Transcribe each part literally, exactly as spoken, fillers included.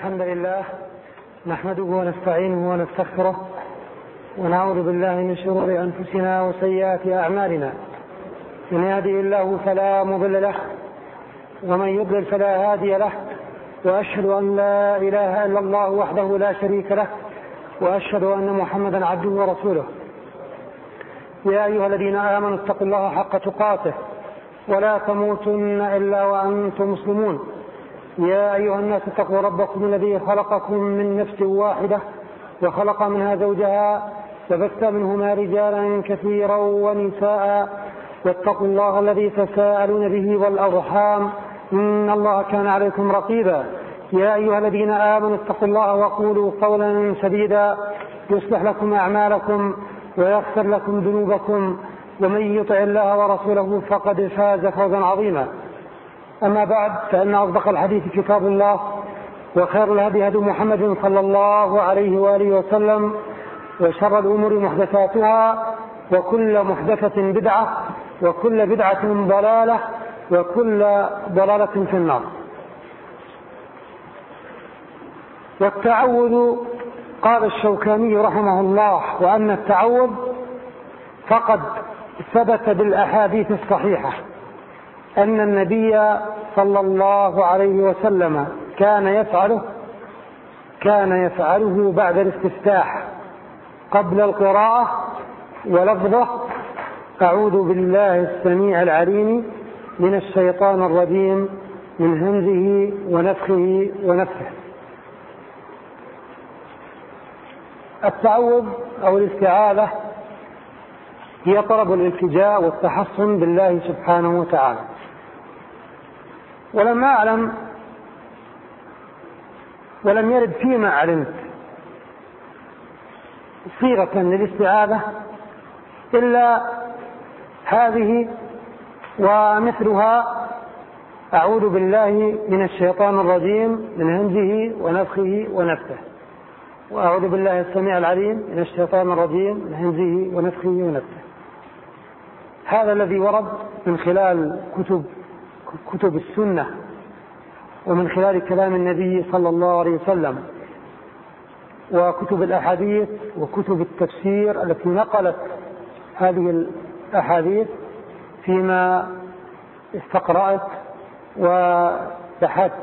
الحمد لله نحمده ونستعينه ونستغفره ونعوذ بالله من شرور أنفسنا وسيئات أعمالنا. من يهده الله فلا مضل له ومن يضلل فلا هادي له، وأشهد أن لا إله إلا الله وحده لا شريك له، وأشهد أن محمدا عبده ورسوله. يا أيها الذين آمنوا اتقوا الله حق تقاته ولا تموتن إلا وأنتم مسلمون. يا أيها الناس اتقوا ربكم الذي خلقكم من نفس واحدة وخلق منها زوجها وبث منهما رجالا كثيرا ونساء، واتقوا الله الذي تساءلون به والأرحام إن الله كان عليكم رقيبا. يا أيها الذين آمنوا اتقوا الله وقولوا قولا سديدا يصلح لكم أعمالكم ويغفر لكم ذنوبكم، ومن يطع الله ورسوله فقد فاز فوزا عظيما. أما بعد، فإن أصدق الحديث كتاب الله، وخير الهدي هدي محمد صلى الله عليه وآله وسلم، وشر الأمور محدثاتها، وكل محدثة بدعة، وكل بدعة ضلالة، وكل ضلالة في النار. والتعوذ، قال الشوكاني رحمه الله: وأن التعوذ فقد ثبت بالأحاديث الصحيحة أن النبي صلى الله عليه وسلم كان يفعله كان يفعله بعد الاستفتاح قبل القراءة، ولفظه: أعوذ بالله السميع العليم من الشيطان الرجيم من همزه ونفخه ونفثه. التعوذ أو الاستعاذة هي طلب الالتجاء والتحصن بالله سبحانه وتعالى. ولم أعلم ولم يرد فيما علمت صيغة للاستعاذة إلا هذه ومثلها: أعوذ بالله من الشيطان الرجيم من همزه ونفخه ونفثه، وأعوذ بالله السميع العليم من الشيطان الرجيم من همزه ونفخه ونفثه. هذا الذي ورد من خلال كتب كتب السنة، ومن خلال كلام النبي صلى الله عليه وسلم، وكتب الأحاديث وكتب التفسير التي نقلت هذه الأحاديث فيما استقرأت وبحثت.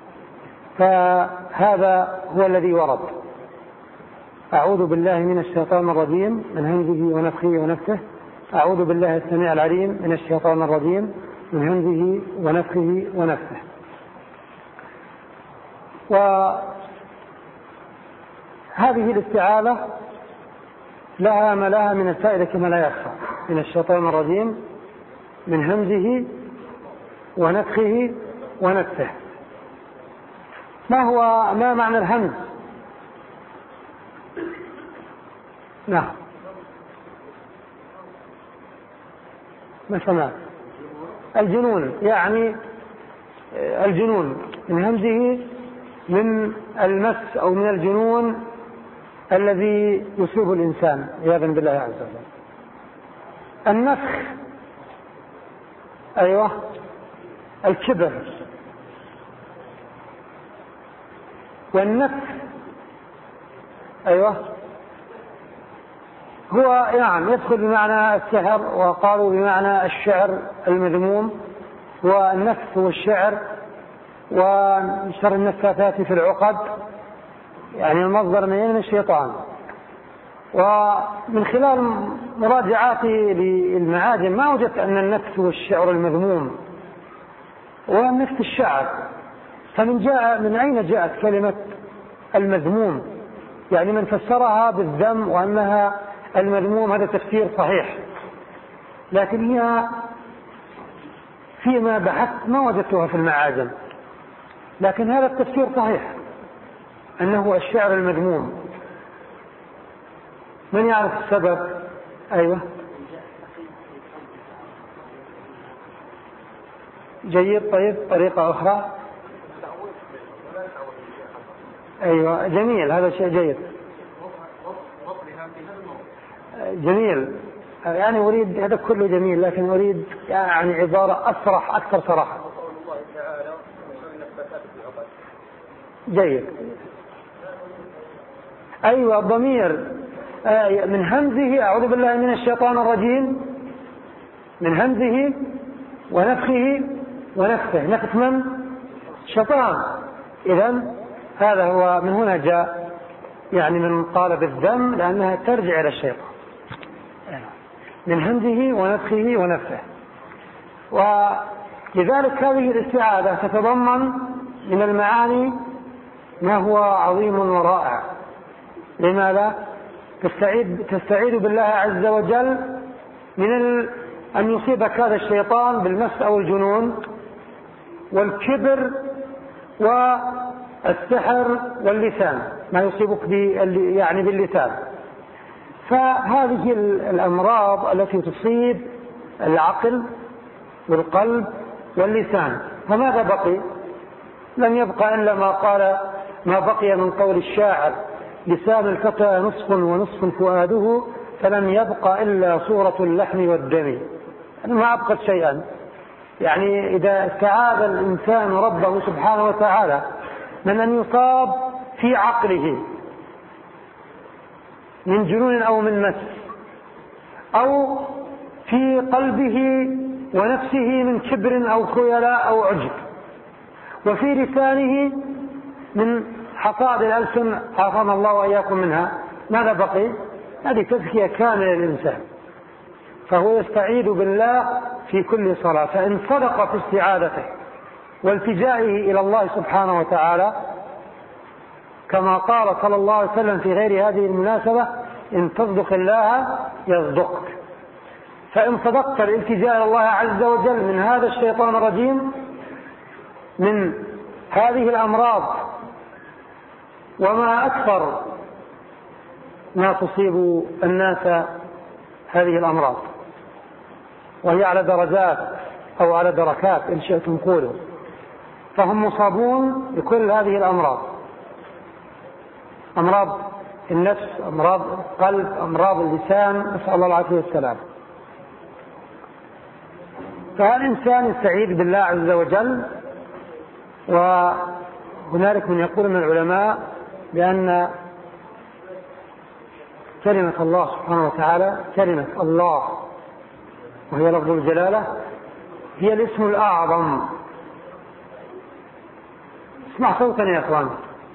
فهذا هو الذي ورد: أعوذ بالله من الشيطان الرجيم من همزه ونفخه ونفثه، أعوذ بالله السميع العليم من الشيطان الرجيم من همزه ونفخه ونفثه. وهذه الاستعاذة لها ما لها من الفائدة كما لا يخفى: من الشيطان الرجيم من همزه ونفخه ونفثه. ما هو ما معنى الهمز؟ نعم، ما سمعت؟ الجنون، يعني الجنون من همزه من المس أو من الجنون الذي يصيب الإنسان عياذا بالله عز وجل. النفخ، أيوة، الكبر. والنفخ، أيوة، هو يعني يدخل بمعنى السحر، وقالوا بمعنى الشعر المذموم، والنفث والشعر، وشر النفاثات في العقد، يعني المصدر من الشيطان. ومن خلال مراجعاتي للمعاجم ما وجدت أن النفث والشعر المذموم والنفث الشعر. فمن جاء من أين جاءت كلمة المذموم؟ يعني من فسرها بالذم وأنها المذموم، هذا تفسير صحيح، لكن هي فيما بحثت ما وجدتها في المعاجم. لكن هذا التفسير صحيح، أنه الشعر المذموم. من يعرف السبب؟ أيوة، جيد. طيب، طريقة أخرى. أيوة، جميل، هذا شيء جيد، جميل. يعني أريد، هذا كله جميل، لكن أريد يعني عبارة أصرح، أكثر صراحة. جيد. أيوة الضمير من همزه، أعوذ بالله من الشيطان الرجيم، من همزه ونفخه ونفخه، نفخ من؟ شيطان. إذن هذا هو، من هنا جاء يعني من قال بالذم لأنها ترجع إلى الشيطان، من همزه ونفخه ونفخه. ولذلك هذه الاستعاذة تتضمن من المعاني ما هو عظيم ورائع. لماذا؟ تستعيد, تستعيد بالله عز وجل من ال... أن يصيبك هذا الشيطان بالمس أو الجنون والكبر والسحر واللسان، ما يصيبك يعني باللسان. فهذه الأمراض التي تصيب العقل والقلب واللسان، فماذا بقي؟ لم يبقى إلا ما قال ما بقي من قول الشاعر: لسان الفتى نصف ونصف فؤاده، فلم يبقى إلا صورة اللحم والدم. يعني ما أبقت شيئا. يعني إذا استعاذ الإنسان ربه سبحانه وتعالى من أن يصاب في عقله من جنون أو من مس، أو في قلبه ونفسه من كبر أو خيلاء أو عجب، وفي لسانه من حصاد الألسن عافانا الله وإياكم منها، ماذا بقي؟ هذه تزكية كاملة للإنسان. فهو يستعيذ بالله في كل صلاة. فإن صدق في استعاذته والتجائه إلى الله سبحانه وتعالى، كما قال صلى الله عليه وسلم في غير هذه المناسبة: إن تصدق الله يصدقك. فإن صدقت الالتجاء إلى الله عز وجل من هذا الشيطان الرجيم، من هذه الأمراض، وما أكثر ما تصيب الناس هذه الأمراض، وهي على درجات أو على دركات إن شئتم قولوا، فهم مصابون بكل هذه الأمراض: أمراض النفس، أمراض القلب، أمراض اللسان، نسأل الله العافية والسلام. فالإنسان يستعيذ بالله عز وجل. وهنالك من يقول من العلماء بأن كلمة الله سبحانه وتعالى، كلمة الله وهي لفظ الجلالة، هي الاسم الأعظم. اسمع صوتا يا أخوان.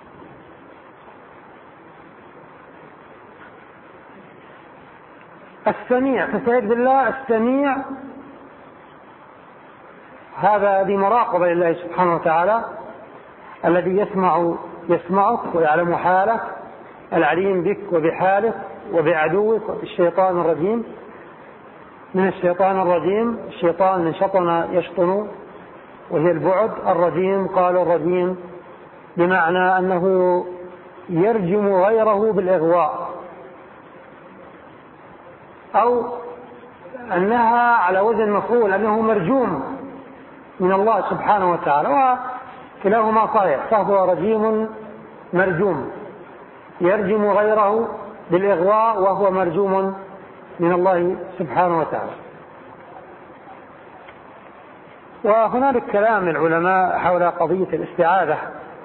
السميع، تستعيذ بالله السميع، هذا هذه مراقبة لله سبحانه وتعالى الذي يسمع يسمعك ويعلم حالك، العليم بك وبحالك وبعدوك وبالشيطان الرجيم. من الشيطان الرجيم، الشيطان من شطن يشطن وهي البعد. الرجيم قال الرجيم بمعنى أنه يرجم غيره بالإغواء، أو أنها على وزن مفعول، أنه مرجوم من الله سبحانه وتعالى، وكلاهما صحيح، فهو رجيم مرجوم يرجم غيره بالإغواء وهو مرجوم من الله سبحانه وتعالى. وهنالك كلام العلماء حول قضية الاستعاذة،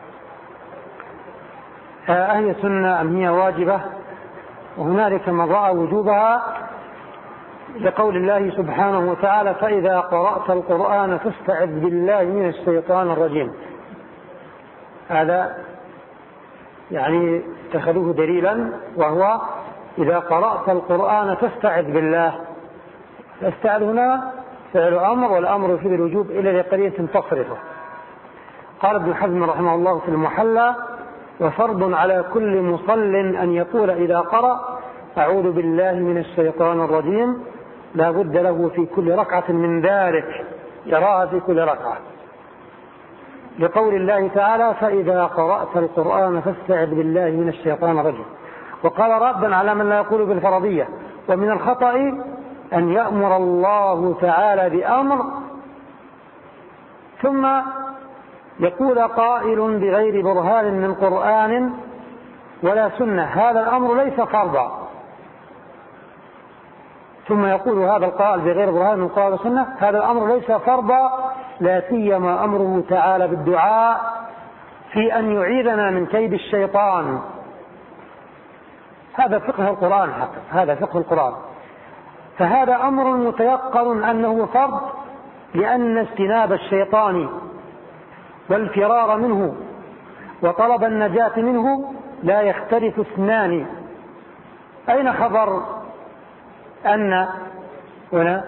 أهي سنة أم هي واجبة؟ وهنالك من رأى وجوبها لقول الله سبحانه وتعالى: فإذا قرأت القرآن فاستعذ بالله من الشيطان الرجيم. هذا يعني اتخذوه دليلا، وهو إذا قرأت القرآن فاستعذ بالله. فاستعذ هنا فعل أمر، والأمر يفيد الوجوب إلى لقرية تصرفه. قال ابن حزم رحمه الله في المحلى: وفرض على كل مصل أن يقول إذا قرأ أعوذ بالله من الشيطان الرجيم، لا بد له في كل ركعة من ذلك، يراها في كل ركعة، لقول الله تعالى: فإذا قرأت القرآن فاستعذ بالله من الشيطان الرجيم. وقال ردا على من لا يقول بالفرضية: ومن الخطأ أن يأمر الله تعالى بأمر ثم يقول قائل بغير برهان من قرآن ولا سنة هذا الأمر ليس فرضا، ثم يقول هذا القائل بغير برهان من قرآن وسنة هذا الأمر ليس فرضا، لا سيما أمره تعالى بالدعاء في أن يعيذنا من كيد الشيطان. هذا فقه القرآن حقا، هذا فقه القرآن. فهذا أمر متيقن أنه فرض، لأن اجتناب الشيطان والفرار منه وطلب النجاة منه لا يختلف اثنان. أين خبر أن هنا؟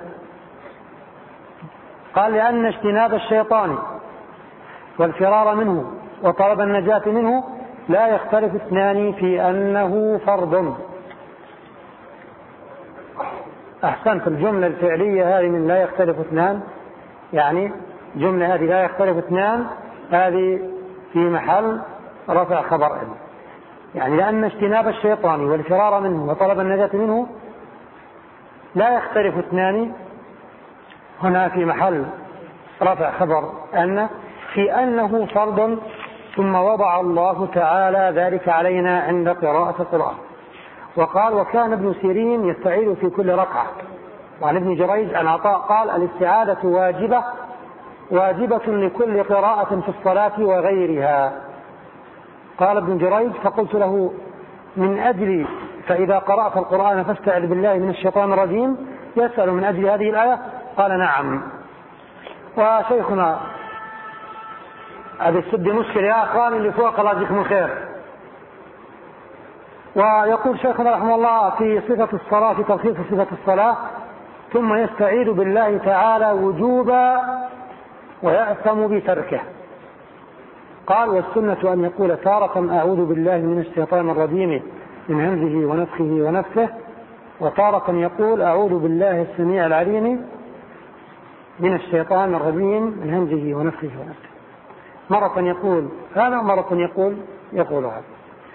قال لأن اجتناب الشيطان والفرار منه وطلب النجاة منه لا يختلف اثنان في أنه فرض. أحسنت. الجملة الفعلية هذه من لا يختلف اثنان، يعني جملة هذه لا يختلف اثنان، هذه في محل رفع خبر إن، يعني لأن اجتناب الشيطان والفرار منه وطلب النجاة منه لا يختلف اثنان، هنا في محل رفع خبر أن، في أنه فرض. ثم وضع الله تعالى ذلك علينا عند قراءة القرآن. وقال: وكان ابن سيرين يستعيذ في كل ركعة. وعن ابن جريج عن عطاء قال: الاستعاذة واجبة واجبة لكل قراءة في الصلاة وغيرها. قال ابن جريج: فقلت له: من أجل فإذا قرأت القرآن فاستعذ بالله من الشيطان الرجيم، يسأل من أجل هذه الآية؟ قال: نعم. وشيخنا هذه السد مشكلة يا أخوان اللي فوق، الله يجزيكم الخير. ويقول شيخنا رحمه الله في صفة الصلاة، في تلخيص صفة الصلاة: ثم يستعيذ بالله تعالى وجوبا ويأثم بتركه. قال: والسنة أن يقول تارة أعوذ بالله من الشيطان الرجيم من همزه ونفخه ونفثه، وتارة يقول أعوذ بالله السميع العليم من الشيطان الرجيم من همزه ونفخه ونفثه. مرة يقول هذا ومرة يقول يقول هذا.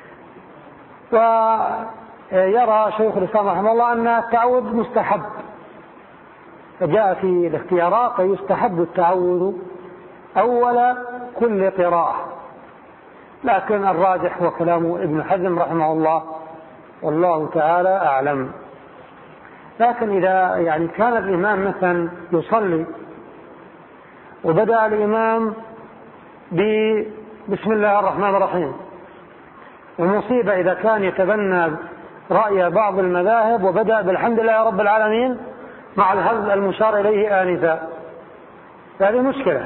ويرى شيخ الإسلام رحمه الله أن التعوذ مستحب، فجاء في الاختيارات: فيستحب التعوذ أول كل قراءة. لكن الراجح هو كلام ابن حزم رحمه الله، والله تعالى أعلم. لكن إذا يعني كان الإمام مثلا يصلي وبدأ الإمام بسم الله الرحمن الرحيم، ومصيبة إذا كان يتبنى رأي بعض المذاهب وبدأ بالحمد لله رب العالمين مع الهز المشار إليه آنفا، هذه مشكلة.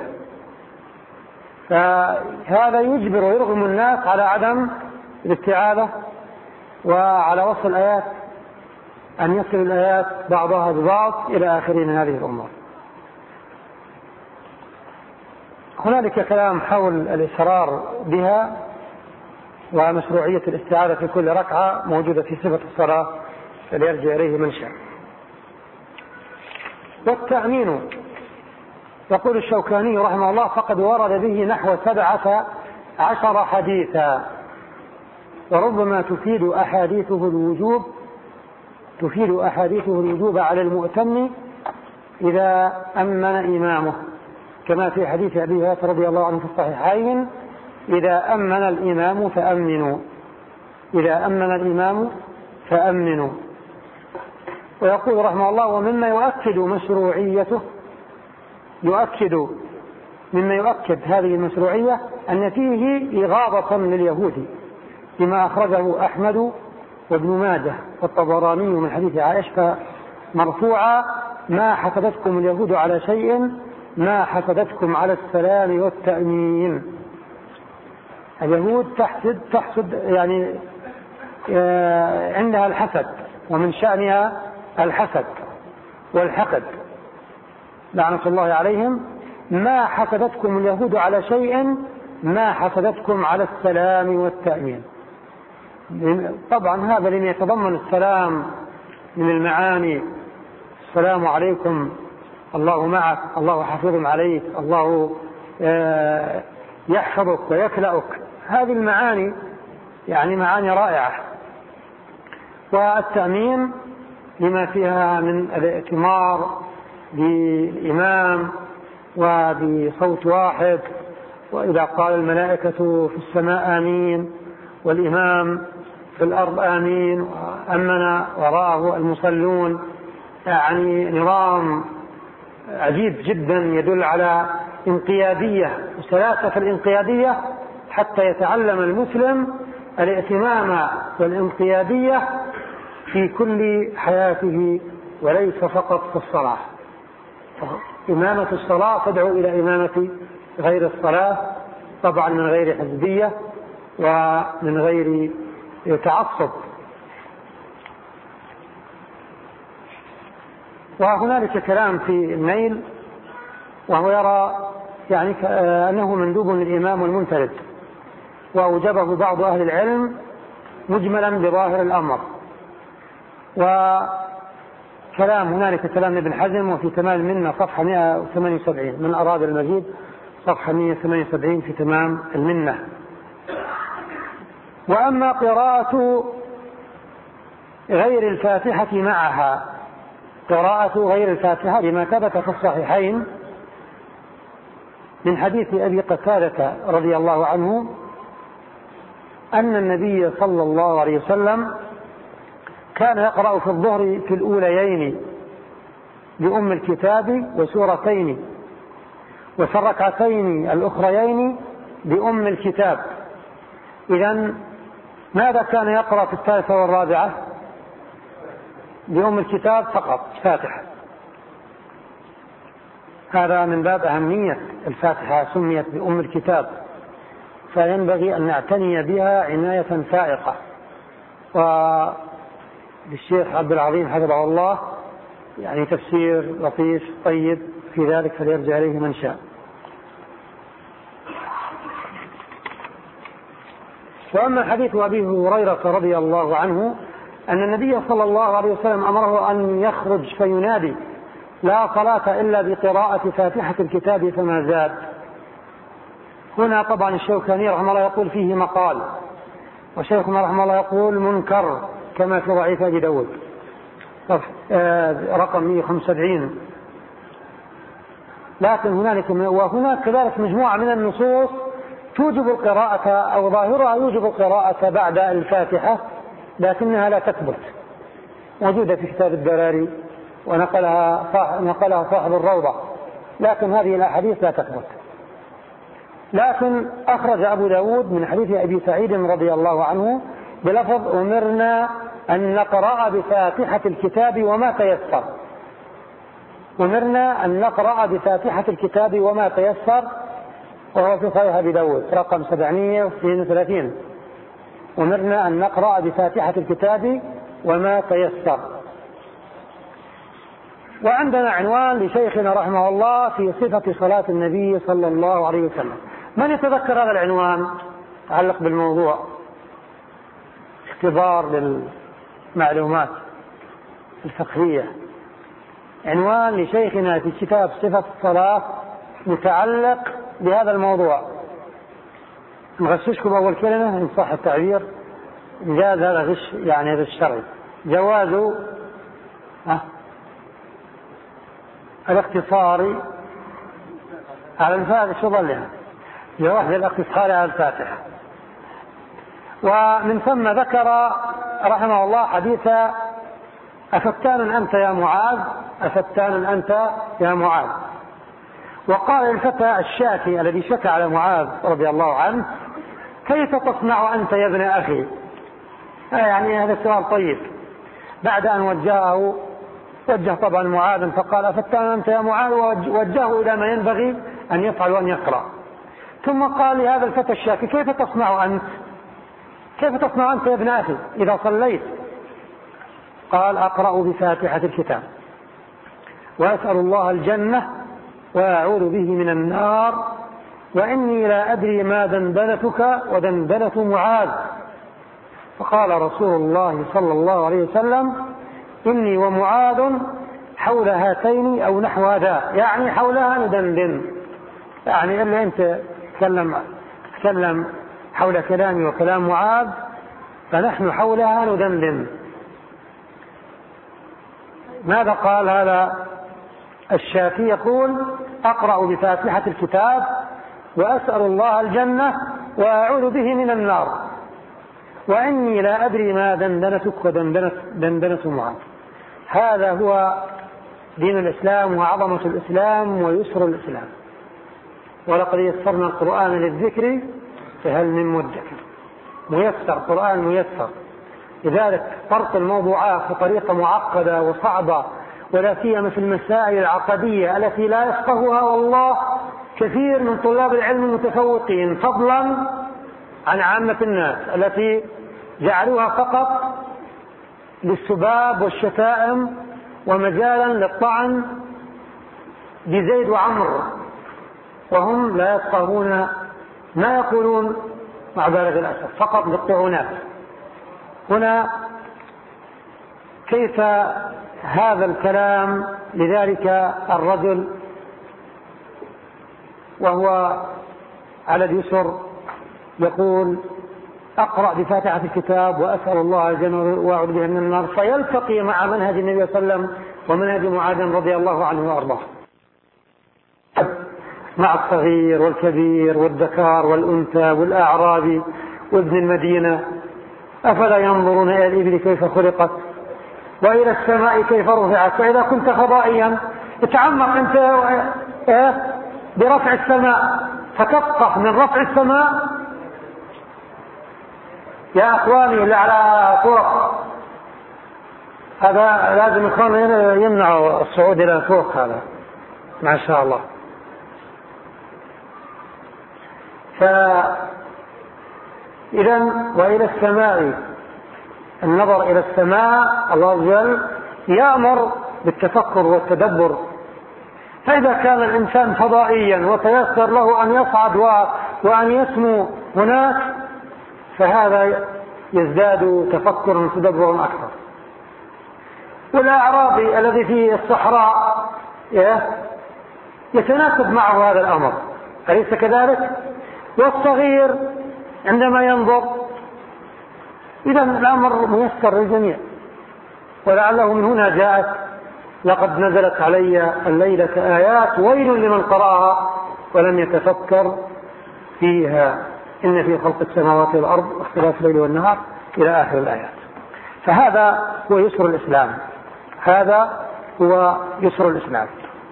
فهذا يجبر ويرغم الناس على عدم الاستعاذة وعلى وصل الآيات، أن يصل الآيات بعضها ببعض إلى آخر من هذه الأمور. هنالك كلام حول الإصرار بها ومشروعية الاستعاذة في كل ركعة موجودة في صفة الصلاة، فليرجع إليه من شاء. والتأمين، يقول الشوكاني رحمه الله: فقد ورد به نحو سبعة عشر حديثا، وربما تفيد أحاديثه الوجوب تفيد أحاديثه الوجوب على المؤتم إذا أمن إمامه، كما في حديث أبي هريرة رضي الله عنه في الصحيحين: إذا أمن الإمام فأمنوا إذا أمن الإمام فأمنوا. ويقول رحمه الله: ومما يؤكد مشروعيته يؤكد مما يؤكد هذه المشروعية أن فيه إغاظة لليهود، لما أخرجه أحمد وابن ماجه والطبراني من حديث عائشة مرفوعا: ما حسدتكم اليهود على شيء ما حسدتكم على السلام والتأمين. اليهود تحسد تحسد يعني عندها الحسد، ومن شأنها الحسد والحقد لعنة الله عليهم. ما حسدتكم اليهود على شيء ما حسدتكم على السلام والتأمين. طبعا هذا لم يتضمن السلام من المعاني: السلام عليكم، الله معك، الله حفيظ عليك، الله يحفظك ويكلأك. هذه المعاني يعني معاني رائعة. والتأمين لما فيها من الائتمار بالإمام وبصوت واحد، وإذا قال الملائكة في السماء آمين والإمام في الأرض آمين وأمن وراءه المصلون، يعني نظام عجيب جدا يدل على انقيادية وسلاسة الانقيادية حتى يتعلم المسلم الاهتمام والانقيادية في كل حياته وليس فقط في الصلاة. إمامة الصلاة تدعو إلى إمامة غير الصلاة، طبعا من غير حزبية ومن غير تعصب. وهنالك كلام في النيل، وهو يرى يعني أنه مندوب للإمام المنفرد، وأوجبه بعض أهل العلم مجملا بظاهر الأمر. وكلام هنالك كلام ابن حزم وفي تمام المنة صفحة مئة وثمانية وسبعين، من أراد المزيد صفحة مئة وثمانية وسبعين في تمام المنة. وأما قراءة غير الفاتحة معها، قراءة غير الفاتحة لما ثبت في الصحيحين من حديث أبي قتادة رضي الله عنه أن النبي صلى الله عليه وسلم كان يقرأ في الظهر في الأوليين بأم الكتاب وسورتين، وفي الركعتين الأخريين بأم الكتاب. إذن ماذا كان يقرأ في الثالثة والرابعة؟ بأم الكتاب فقط فاتحة. هذا من باب أهمية الفاتحة، سميت بأم الكتاب، فينبغي أن نعتني بها عناية فائقة. وللشيخ عبد العظيم حفظه الله يعني تفسير لطيف طيب في ذلك، فليرجع إليه من شاء. وأما حديث أبي هريرة رضي الله عنه أن النبي صلى الله عليه وسلم أمره أن يخرج فينادي: لا صلاة إلا بقراءة فاتحة الكتاب فما زاد. هنا طبعا الشوكاني رحمه الله يقول فيه مقال، وشيخنا رحمه الله يقول منكر كما في ضعيف أبي داود رقم مئة وخمسة وسبعين. لكن هنالك وهناك كذلك مجموعة من النصوص توجب القراءة أو ظاهرها يوجب القراءة بعد الفاتحة، لكنها لا تثبت، موجودة في كتاب الدراري ونقلها نقلها صاحب الروضة، لكن هذه الأحاديث لا تثبت. لكن أخرج أبو داود من حديث أبي سعيد رضي الله عنه بلفظ: أمرنا أن نقرأ بفاتحة الكتاب وما تيسر. أمرنا أن نقرأ بفاتحة الكتاب وما تيسر، وهو في صحيح أبي داود رقم سبعمئة واثنين وثلاثين. أمرنا أن نقرأ بفاتحة الكتاب وما تيسر. وعندنا عنوان لشيخنا رحمه الله في صفة صلاة النبي صلى الله عليه وسلم. من يتذكر هذا العنوان يتعلق بالموضوع؟ اختبار للمعلومات الفقهية. عنوان لشيخنا في كتاب صفة الصلاة متعلق بهذا الموضوع. نغششكم أول كلمة إن صح التعبير، جاز هذا غش يعني غش شرعي، جواز الاقتصار على الفاتحة. شو ظلها جواز الاقتصار على الفاتحة. ومن ثم ذكر رحمه الله حديث: أفتان أنت يا معاذ، أفتان أنت يا معاذ. وقال الفتى الشاكي الذي شكى على معاذ رضي الله عنه: كيف تصنع أنت يا ابن أخي؟ يعني هذا السؤال طيب. بعد أن وجهه وجه طبعا معاذ فقال: أفتان أنت يا معاذ، ووجهه إلى ما ينبغي أن يفعل وأن يقرأ. ثم قال لهذا الفتى الشاكي: كيف تصنع أنت كيف تصنع أنت يا ابن أخي إذا صليت؟ قال: أقرأ بفاتحة الكتاب وأسأل الله الجنة وأعوذ به من النار، وإني لا أدري ما دندنتك ودندنة معاذ. فقال رسول الله صلى الله عليه وسلم: إني ومعاذ حول هاتين أو نحو هذا، يعني حولها ندندن، يعني اللي أنت تكلم تكلم حول كلامي وكلام معاذ فنحن حولها ندندن. ماذا قال هذا الشافعي؟ يقول: أقرأ بفاتحة الكتاب وأسأل الله الجنة وأعوذ به من النار، وإني لا أدري ما دندنتك ودندنة معاذ. هذا هو دين الإسلام وعظمة الإسلام ويسر الإسلام. ولقد يسرنا القرآن للذكر فهل من مدكر. ميسر، قرآن ميسر. لذلك طرق الموضوعات بطريقة معقدة وصعبة، ولا سيما في المسائل العقدية التي لا يفقهها والله كثير من طلاب العلم المتفوقين، فضلا عن عامة الناس التي جعلوها فقط للسباب والشتائم ومجالا للطعن بزيد وعمر، وهم لا يفقهون ما يقولون مع بالغ الأسف، فقط للطعونات. هنا كيف هذا الكلام لذلك الرجل وهو على اليسر يقول: أقرأ بفاتحة الكتاب وأسأل الله الجنة وأعوذ به من النار، فيلتقي مع منهج النبي صلى الله عليه وسلم ومنهج معاذ رضي الله عنه وأرضاه، مع الصغير والكبير والذكر والأنثى والأعرابي وابن المدينة. أفلا ينظرون إلى الإبل كيف خلقت وإلى السماء كيف رفعت. فإذا كنت فضائيا اتعمق أنت برفع السماء فتفقه من رفع السماء. يا أخواني اللي على طرق، هذا لازم يكون يمنع الصعود إلى فوق، هذا ما شاء الله. فإذا وإلى السماء، النظر إلى السماء، الله عز وجل يأمر بالتفكر والتدبر. فإذا كان الإنسان فضائيا وتيسر له أن يصعد وأن يسمو هناك، فهذا يزداد تفكرا وتدبرا أكثر. والأعرابي الذي في الصحراء يتناسب معه هذا الأمر، أليس كذلك؟ والصغير عندما ينظر، إذا الأمر ميسر للجميع. ولعله من هنا جاءت: لقد نزلت علي الليلة آيات ويل لمن قرأها ولم يتفكر فيها إن في خلق السماوات والأرض واختلاف الليل والنهار إلى آخر الآيات. فهذا هو يسر الإسلام، هذا هو يسر الإسلام.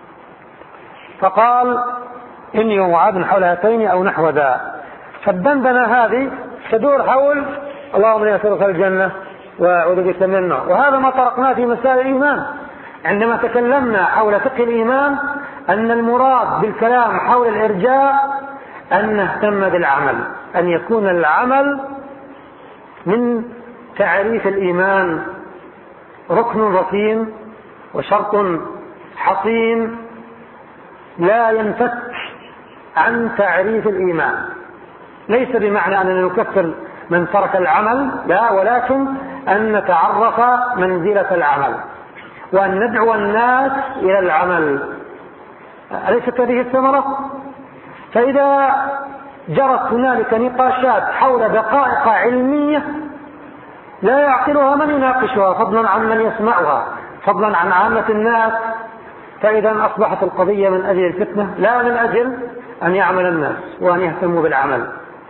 فقال: إني ومعاذ حول هاتين أو نحو ذا. فالدندنة هذه تدور حول اللهم إني أسألك الجنة وأعوذ بك من النار. وهذا ما طرقناه في مسائل الإيمان عندما تكلمنا حول فقه الإيمان، أن المراد بالكلام حول الإرجاء أن نهتم بالعمل، أن يكون العمل من تعريف الإيمان ركن ركين وشرط حصين لا ينفك عن تعريف الإيمان. ليس بمعنى أننا نكفر من ترك العمل، لا، ولكن أن نتعرف منزلة العمل وأن ندعو الناس إلى العمل. أليست هذه الثمرة؟ فإذا جرت هنالك نقاشات حول دقائق علمية لا يعقلها من يناقشها، فضلا عن من يسمعها، فضلا عن عامة الناس، فإذا أصبحت القضية من أجل الفتنة لا من أجل أن يعمل الناس وأن يهتموا بالعمل.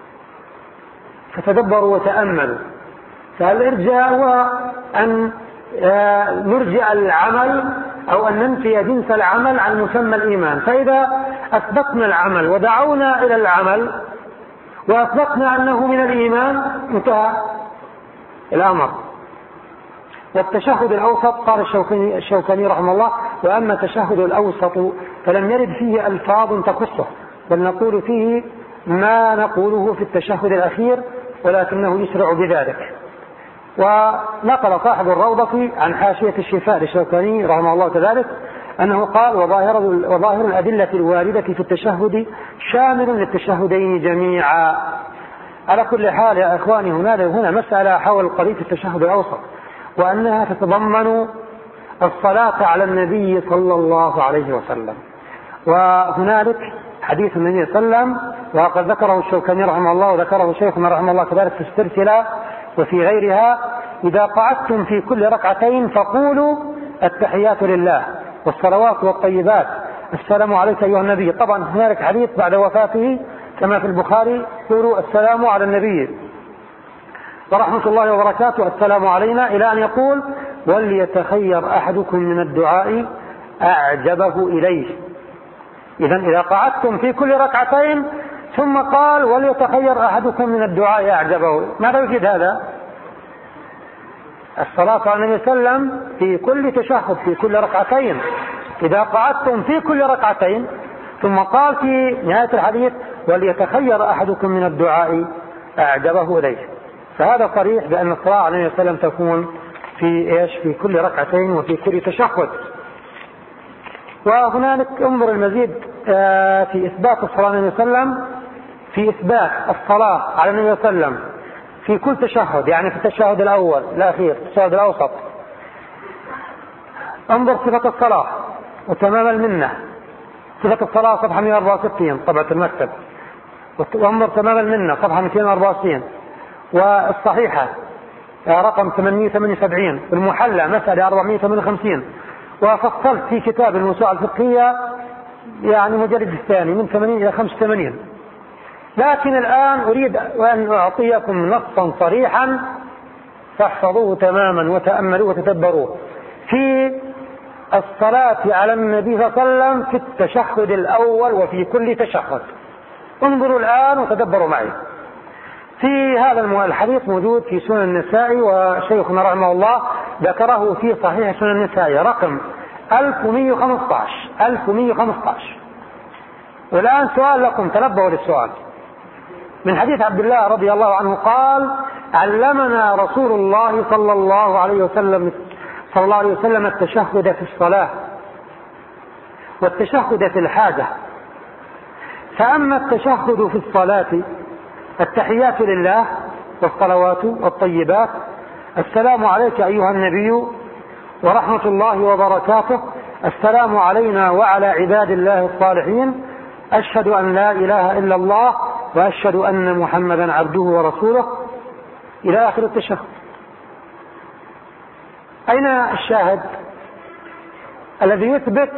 فتدبروا وتأملوا. فالإرجاء هو أن نرجع العمل أو أن ننفي جنس العمل عن مسمى الإيمان. فإذا أثبتنا العمل ودعونا إلى العمل وأثبتنا أنه من الإيمان انتهى الأمر. والتشهد الأوسط قال الشوكاني, الشوكاني رحمه الله: وأما التشهد الأوسط فلم يرد فيه ألفاظ تخصه، بل نقول فيه ما نقوله في التشهد الأخير ولكنه يسرع بذلك. ونقل صاحب الروضة عن حاشية الشفاء للشوكاني رحمه الله كذلك أنه قال: وظاهر, وظاهر الأدلة الواردة في التشهد شامل للتشهدين جميعا. على كل حال يا إخواني، هنا هنا مسألة حول قضية التشهد الأوسط، وأنها تتضمن الصلاة على النبي صلى الله عليه وسلم. وهنالك حديث النبي صلى الله عليه وسلم وقد ذكره الشوكاني رحمه الله وذكره شيخنا رحمه الله كذلك في السلسلة وفي غيرها: إذا قعدتم في كل ركعتين فقولوا التحيات لله والصلوات والطيبات، السلام عليك أيها النبي. طبعا هنالك حديث بعد وفاته كما في البخاري: قولوا السلام على النبي ورحمة الله وبركاته، السلام علينا، إلى أن يقول: وليتخير أحدكم من الدعاء أعجبه إليه. إذن إذا قعدتم في كل ركعتين ثم قال وليتخير أحدكم من الدعاء أعجبه. ماذا يفيد هذا؟ الصلاة على النبي صلى الله عليه وسلم في كل تشهد في كل ركعتين إذا قعدتم في كل ركعتين. ثم قال في نهاية الحديث وليتخير أحدكم من الدعاء أعجبه إليه. فهذا صريح بأن الصلاة على النبي صلى الله عليه وسلم تكون في إيش؟ في كل ركعتين وفي كل تشهد. وهنالك انظر المزيد في إثبات الصلاة على النبي صلى الله عليه وسلم، في إثبات الصلاة على النبي صلى الله عليه وسلم في كل تشهد، يعني في التشهد الأول الأخير التشهد الأوسط. انظر صفة الصلاة وتمام المنة، صفة الصلاة صفحة مئة وأربعة وستين طبعة المكتب، وانظر تمام المنة صفحة مئتين وأربعة وستين، والصحيحة رقم ثمانمئة وثمانية وسبعين، المحلى مسألة أربعمئة وثمانية وخمسين. وفصلت في كتاب الموسوعة الفقهية يعني مجلد الثاني من ثمانين إلى خمسة وثمانين. لكن الآن أريد أن أعطيكم نصا صريحا فاحفظوه تماما وتأملوه وتتبروه في الصلاة على النبي صلى الله عليه وسلم في التشهد الأول وفي كل تشهد. انظروا الآن وتدبروا معي. في هذا الحديث موجود في سنن النسائي، وشيخنا رحمه الله ذكره في صحيح سنن النسائي رقم ألف ومئة وخمسة عشر ألف ومئة وخمسة عشر. والآن سؤال لكم، تنبهوا للسؤال. من حديث عبد الله رضي الله عنه قال علمنا رسول الله صلى الله عليه وسلم صلى الله عليه وسلم التشهد في الصلاة والتشهد في الحاجة. فأما التشهد في الصلاة التحيات لله والصلوات والطيبات، السلام عليك أيها النبي ورحمة الله وبركاته، السلام علينا وعلى عباد الله الصالحين، أشهد أن لا إله إلا الله وأشهد أن محمدا عبده ورسوله، إلى آخر التشهد. أين الشاهد الذي يثبت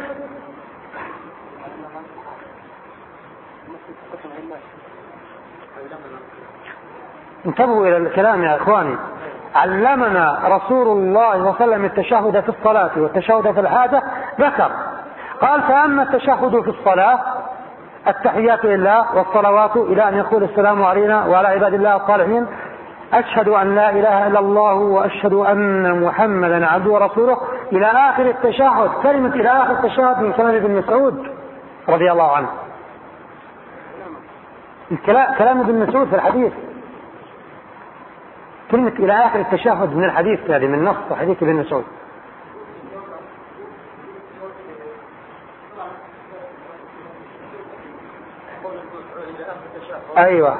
انتبهوا إلى الكلام يا إخواني. علمنا رسول الله صلى الله عليه وسلم التشهد في الصلاة والتشهد في الحاجة، ذكر قال فأما التشهد في الصلاة التحيات لله والصلوات إلى أن يقول السلام علينا وعلى عباد الله الصالحين، أشهد أن لا إله إلا الله وأشهد أن محمدا عبده ورسوله، إلى آخر التشهد. كلمة إلى آخر التشهد من كلام ابن مسعود رضي الله عنه، كلام ابن مسعود في الحديث، كلمة إلى آخر التشهد من الحديث هذه من نص حديث ابن مسعود. أيوة،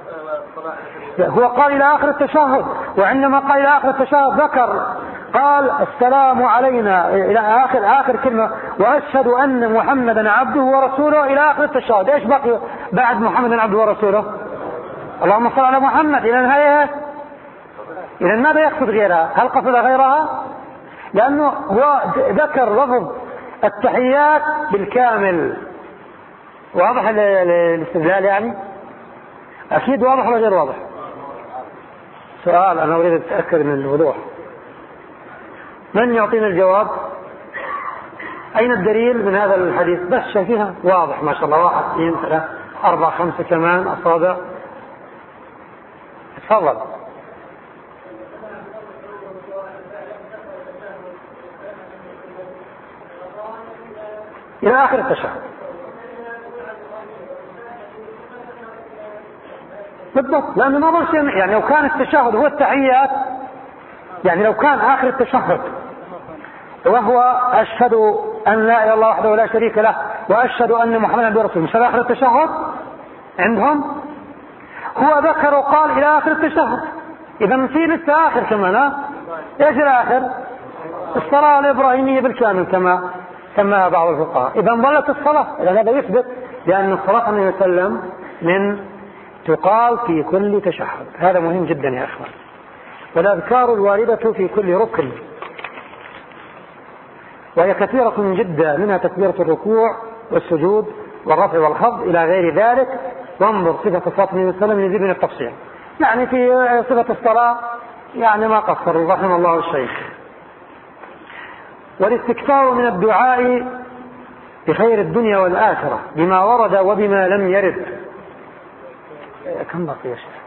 هو قال إلى آخر التشهد، وعندما قال إلى آخر التشهد ذكر قال السلام علينا إلى آخر آخر كلمة، وأشهد أن محمدا عبده ورسوله، إلى آخر التشهد. إيش بقي بعد محمدا عبده ورسوله؟ اللهم صل على محمد إلى النهاية. إذا ماذا يقصد غيرها؟ هل قصد غيرها؟ لأنه هو ذكر لفظ التحيات بالكامل. واضح الاستدلال يعني؟ أكيد واضح ولا غير واضح؟ سؤال أنا أريد أتأكد من الوضوح. من يعطينا الجواب؟ أين الدليل من هذا الحديث؟ بس شايفينها واضح ما شاء الله، واحد اثنين ثلاثة أربعة خمسة كمان أصابع. تفضل. إلى آخر التشهد بالضبط، لأنه ما ظل شيء. يعني لو كان التشهد هو التحيات، يعني لو كان آخر التشهد وهو أشهد أن لا إله إلا الله وحده لا شريك له وأشهد أن محمدا عبده ورسوله، مش آخر التشهد عندهم؟ هو ذكر وقال إلى آخر التشهد، إذا في لسه آخر كمان. ها إيش الآخر؟ الصلاة الإبراهيمية بالكامل كما سماها بعض الفقهاء. إذا ظلت الصلاة، إذا هذا يثبت لأن الصلاة النبي صلى الله عليه وسلم من تقال في كل تشهد. هذا مهم جدا يا أخوان. والأذكار الواردة في كل ركن، وهي كثيرة جدا، منها تكبيرة الركوع والسجود والرفع والخفض إلى غير ذلك. وانظر صفة الصلاة النبي صلى الله عليه وسلم يزيد من التفصيل. يعني في صفة الصلاة يعني ما قصر رحمه الله الشيخ. والاستكثار من الدعاء بخير الدنيا والآخرة بما ورد وبما لم يرد. كم بقي يا شيخ؟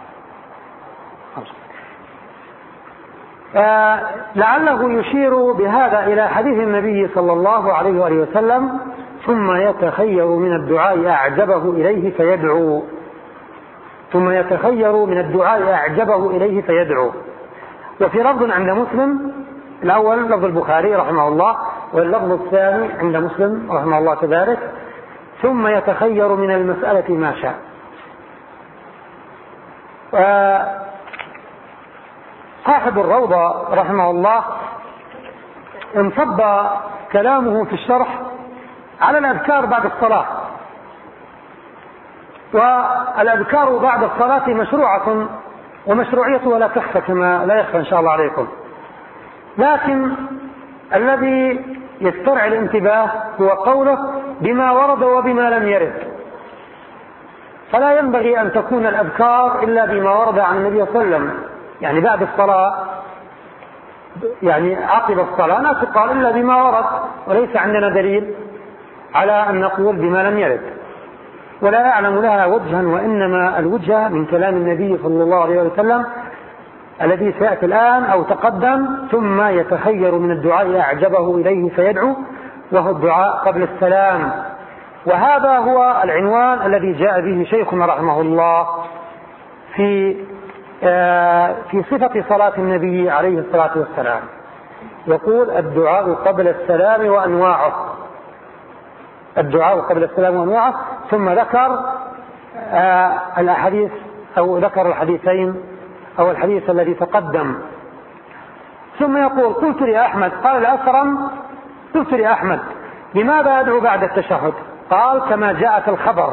آه لعله يشير بهذا إلى حديث النبي صلى الله عليه وآله وسلم: ثم يتخير من الدعاء أعجبه إليه فيدعو. ثم يتخير من الدعاء أعجبه إليه فيدعو. وفي لفظ عند مسلم، الأول لفظ البخاري رحمه الله، واللفظ الثاني عند مسلم رحمه الله كذلك: ثم يتخير من المسألة ما شاء. صاحب الروضة رحمه الله انصب كلامه في الشرح على الأذكار بعد الصلاة، والأذكار بعد الصلاة مشروعة ومشروعيتها لا تخفى كما لا يخفى إن شاء الله عليكم، لكن الذي يسترعي الانتباه هو قوله: بما ورد وبما لم يرد. فلا ينبغي أن تكون الأذكار إلا بما ورد عن النبي صلى الله عليه وسلم، يعني بعد الصلاة، يعني عقب الصلاة لا تقال إلا بما ورد، وليس عندنا دليل على أن نقول بما لم يرد، ولا أعلم لها وجها، وإنما الوجه من كلام النبي صلى الله عليه وسلم الذي سيأتي الآن أو تقدم: ثم يتخير من الدعاء أعجبه إليه فيدعو، وهو الدعاء قبل السلام. وهذا هو العنوان الذي جاء به شيخنا رحمه الله في في صفة صلاة النبي عليه الصلاة والسلام. يقول: الدعاء قبل السلام وأنواعه. الدعاء قبل السلام وأنواعه. ثم ذكر الأحاديث أو ذكر الحديثين أو الحديث الذي تقدم. ثم يقول: قلت لأحمد، قال الأسرم: قلت لأحمد: لماذا أدعو بعد التشهد؟ قال: كما جاء في الخبر.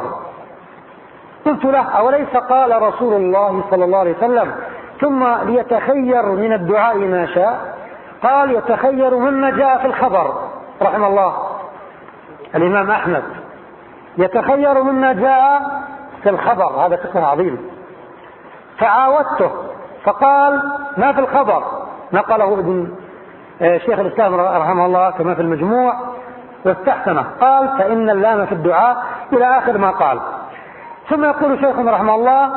قلت له: أوليس قال رسول الله صلى الله عليه وسلم: ثم ليتخير من الدعاء ما شاء؟ قال: يتخير مما جاء في الخبر. رحم الله الإمام أحمد، يتخير مما جاء في الخبر، هذا فقه عظيم. فعاودته فقال: ما في الخبر. نقله ابن شيخ الإسلام رحمه الله كما في المجموع واستحسنه. قال: فإن اللام في الدعاء، إلى آخر ما قال. ثم يقول شيخنا رحمه الله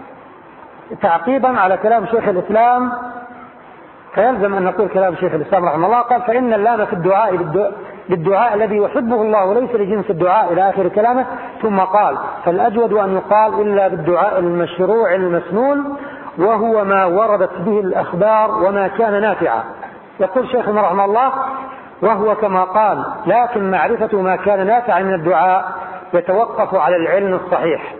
تعقيبا على كلام شيخ الإسلام، فيلزم أن نقول كلام شيخ الإسلام رحمه الله، قال: فإن اللام في الدعاء للدعاء الذي يحبه الله وليس لجنس الدعاء، إلى آخر كلامه. ثم قال: فالأجود أن يقال إلا بالدعاء المشروع المسنون، وهو ما وردت به الأخبار وما كان نافعا. يقول شيخنا رحمه الله: وهو كما قال، لكن معرفة ما كان نافعا من الدعاء يتوقف على العلم الصحيح.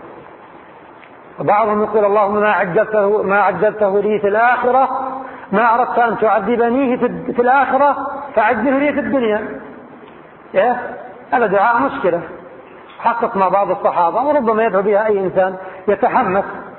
وبعضهم يقول: اللهم ما عجلته, ما عجلته لي في الآخرة، ما أردت أن تعذبنيه في الآخرة فعجله لي في الدنيا. إيه؟ هذا دعاء مشكلة حقق مع بعض الصحابة، وربما يدعو بها أي إنسان يتحمس.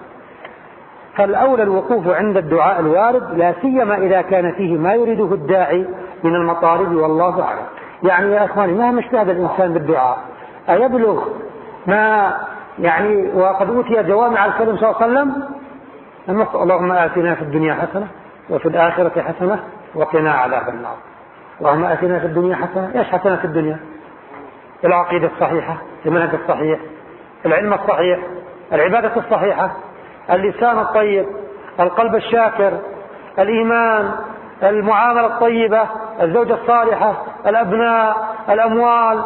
فالأولى الوقوف عند الدعاء الوارد، لا سيما إذا كان فيه ما يريده الداعي من المطالب، والله أعلم. يعني يا إخواني، مهما اجتهد الإنسان بالدعاء أيبلغ ما يعني وقد أوتي جوامع الكلم صلى الله عليه وسلم؟ اللهم آتنا في الدنيا حسنة وفي الآخرة حسنة وقنا عذاب النار. اللهم آتنا في الدنيا حسنة. إيش حسنة في الدنيا؟ العقيدة الصحيحة، المنهج الصحيح، العلم الصحيح، العبادة الصحيحة، اللسان الطيب، القلب الشاكر، الإيمان، المعاملة الطيبة، الزوجة الصالحة، الأبناء، الأموال،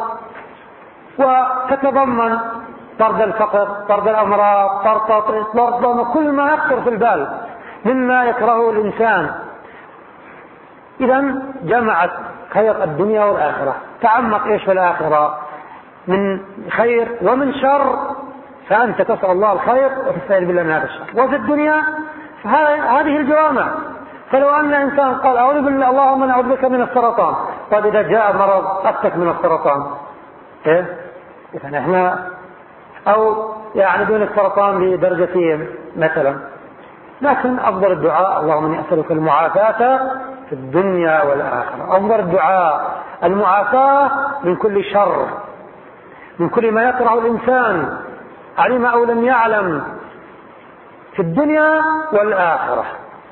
وتتضمن طرد الفقر، طرد الأمراض، طرد كل ما يخطر في البال مما يكرهه الإنسان. إذن جمعت خير الدنيا والآخرة. تعمق إيش في الآخرة من خير ومن شر، فأنت تسأل الله الخير وتستعيذ بالله من هذا الشر. وفي الدنيا هذه الجوامع. فلو أن إنسان قال: أعوذ بالله، اللهم نعوذ بك من السرطان، طيب إذا جاء مرض أفتك من السرطان، إيه؟ إذن إحنا أو يعني دون السرطان بدرجتين مثلا. لكن أفضل الدعاء: اللهم إني أسألك المعافاة في الدنيا والآخرة. أفضل الدعاء المعافاة من كل شر، من كل ما يكره الإنسان علم أو لم يعلم في الدنيا والآخرة.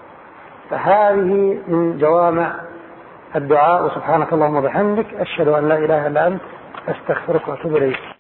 فهذه من جوامع الدعاء. وسبحانك اللهم وبحمدك، أشهد أن لا إله إلا أنت، أستغفرك وأتوب إليك.